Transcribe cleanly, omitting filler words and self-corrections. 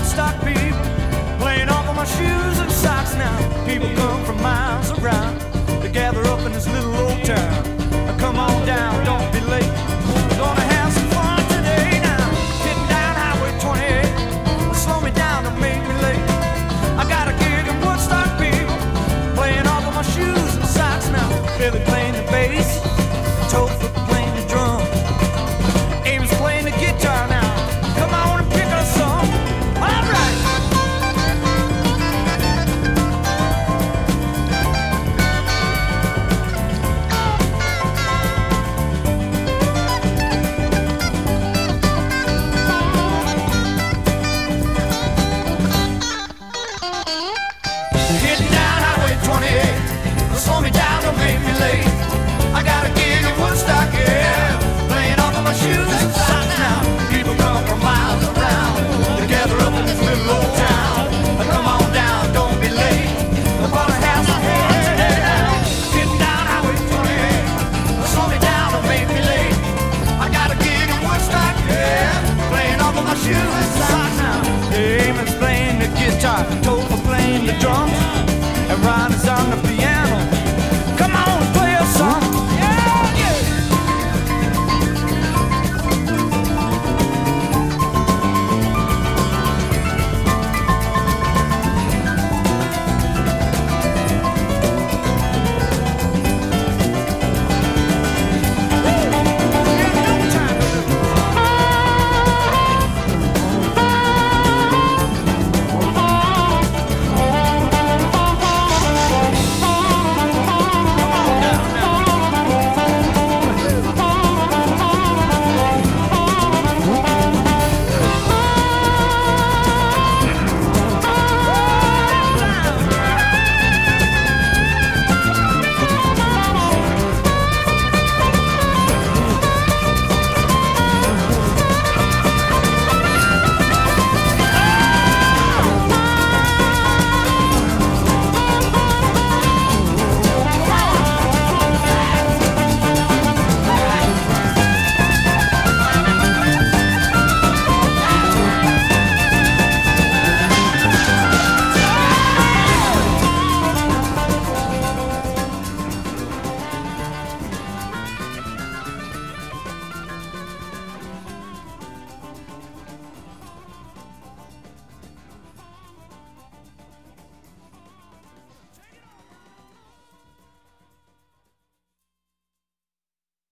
Woodstock people, playing off of my shoes and socks now. People come from miles around to gather up in this little old town. Come on down, don't be late. We're gonna have some fun today now. Getting down Highway 28. Slow me down, don't make me late. I got a gig in Woodstock people, playing off of my shoes and socks now. Billy playing the bass, Topher playing the drum, Amos playing the guitar now. Come on and pick us some. All right. Getting down Highway 28. Slow me down, don't make me late. I got a gig in Woodstock, yeah. Playing off of my shoes and socks now. People come from miles around to gather up in this little old town. Come on down, don't be late. The party has a fun today now. Getting down Highway 28. Slow me down, don't make me late. I got a gig in Woodstock, yeah. Playing off of my shoes and socks now. Amos playing the guitar, Topher